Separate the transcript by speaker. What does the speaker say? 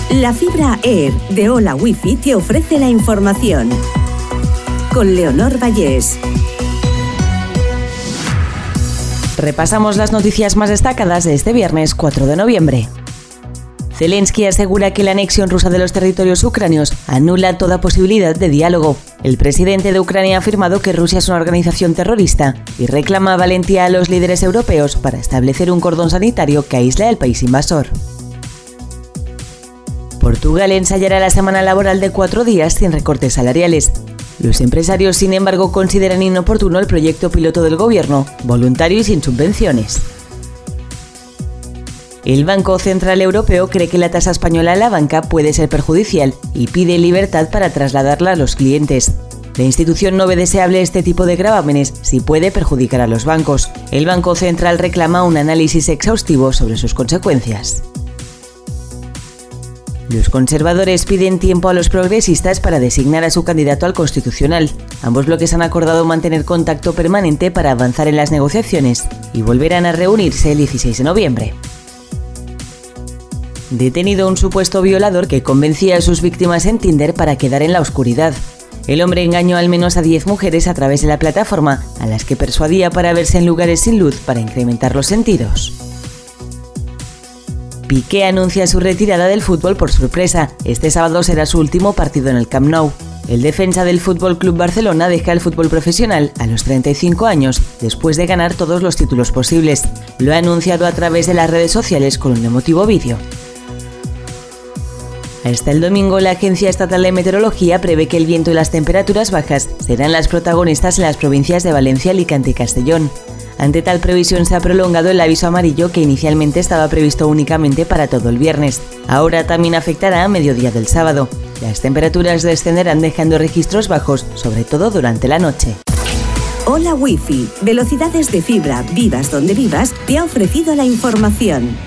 Speaker 1: La fibra Air de Hola Wifi te ofrece la información. Con Leonor Vallés.
Speaker 2: Repasamos las noticias más destacadas de este viernes 4 de noviembre. Zelensky asegura que la anexión rusa de los territorios ucranianos anula toda posibilidad de diálogo. El presidente de Ucrania ha afirmado que Rusia es una organización terrorista y reclama valentía a los líderes europeos para establecer un cordón sanitario que aísle al país invasor. Portugal ensayará la semana laboral de 4 días sin recortes salariales. Los empresarios, sin embargo, consideran inoportuno el proyecto piloto del gobierno, voluntario y sin subvenciones. El Banco Central Europeo cree que la tasa española a la banca puede ser perjudicial y pide libertad para trasladarla a los clientes. La institución no ve deseable este tipo de gravámenes si puede perjudicar a los bancos. El Banco Central reclama un análisis exhaustivo sobre sus consecuencias. Los conservadores piden tiempo a los progresistas para designar a su candidato al Constitucional. Ambos bloques han acordado mantener contacto permanente para avanzar en las negociaciones y volverán a reunirse el 16 de noviembre. Detenido un supuesto violador que convencía a sus víctimas en Tinder para quedar en la oscuridad. El hombre engañó al menos a 10 mujeres a través de la plataforma, a las que persuadía para verse en lugares sin luz para incrementar los sentidos. Piqué anuncia su retirada del fútbol por sorpresa. Este sábado será su último partido en el Camp Nou. El defensa del Fútbol Club Barcelona deja el fútbol profesional a los 35 años, después de ganar todos los títulos posibles. Lo ha anunciado a través de las redes sociales con un emotivo vídeo. Hasta el domingo, la Agencia Estatal de Meteorología prevé que el viento y las temperaturas bajas serán las protagonistas en las provincias de Valencia, Alicante y Castellón. Ante tal previsión se ha prolongado el aviso amarillo que inicialmente estaba previsto únicamente para todo el viernes. Ahora también afectará a mediodía del sábado. Las temperaturas descenderán dejando registros bajos, sobre todo durante la noche.
Speaker 1: Hola Wifi, velocidades de fibra, vivas donde vivas, te ha ofrecido la información.